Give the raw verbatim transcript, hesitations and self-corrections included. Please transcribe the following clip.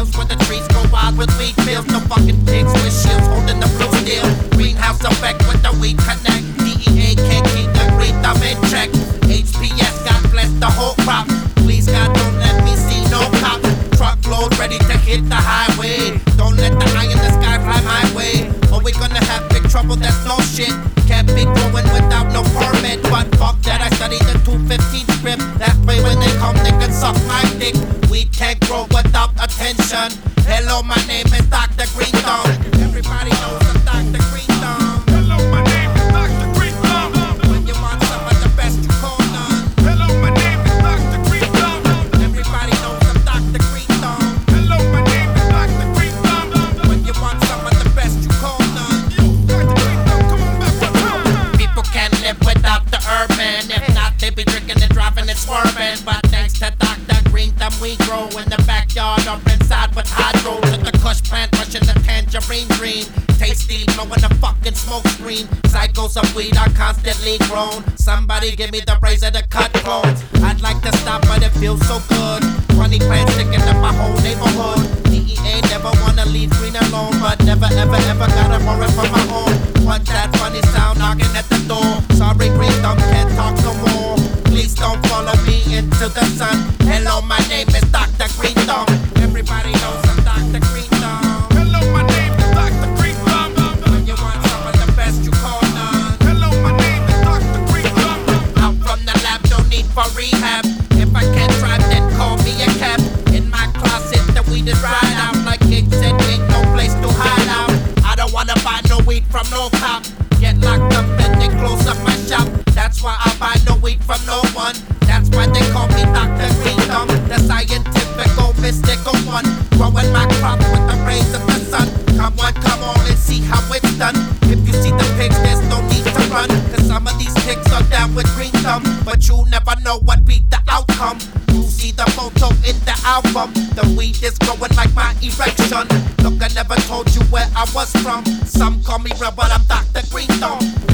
hills where the trees grow wild with weed fields. No fucking pigs with shields holding the blue steel. Greenhouse effect with the weed connect. D E A can't keep the green thumb in check. H P S, God bless the whole crop. Please God, don't let me see no cops. Truckload ready to hit the highway. Don't let the eye in the sky fly my way, or we gonna have big trouble, that's no shit. Can't be growing without no permit. But fuck that, I study the two fifteen script. That way when they come, they can suck my dick. We can't grow without attention. Hello, my name is Doctor Green Thumb. Everybody knows I'm Doctor Green Thumb. Hello, my name is Doctor Green Thumb. When you want some of the best, you call none. Hello, my name is Doctor Green Thumb. Everybody knows I'm Doctor Green Thumb. Hello, my name is Doctor Green Thumb. When you want some of the best, you call none. Yo, Doctor Green Thumb, come on back one time. People can't live without the urban. If not, they be drinking and driving and swerving. But thanks to Doctor Green Thumb, we grow in the backyard or inside with hydro. To the kush plant, rushing the tangerine green. Tasty, blowing the fucking smoke screen. Cycles of weed are constantly grown. Somebody give me the razor to cut clones. I'd like to stop, but it feels so good. twenty plants sticking up my whole neighborhood. D E A never wanna leave green alone, but never ever ever gotta worry for my own. What that funny sound knocking at the door? Sorry, Green Thumb, can't talk no more. Please don't follow me into the sun. Hello, my name is Doctor Green Thumb. Everybody knows I'm Doctor Green Thumb. Hello, my name is Doctor Green Thumb. When you want some of the best, you call none. Hello, my name is Doctor Green Thumb. Out from the lab, no need for rehab. If I can't drive, then call me a cab. In my closet, the weed is dried out. Like Kid said, ain't no place to hide out. I don't wanna buy no weed from no cop. Get locked up and they close up my shop. That's why I buy no weed from no one. That's why they call me Doctor Green Thumb, the scientific, mystical one. Growing my crop with the rays of the sun. Come on, come on and see how it's done. If you see the pigs, there's no need to run. Cause some of these pigs are down with Green Thumb, but you never know what be the outcome. You see the photo in the album. The weed is growing like my erection. Look, I never told you where I was from. Some call me real, but I'm Doctor Green Thumb.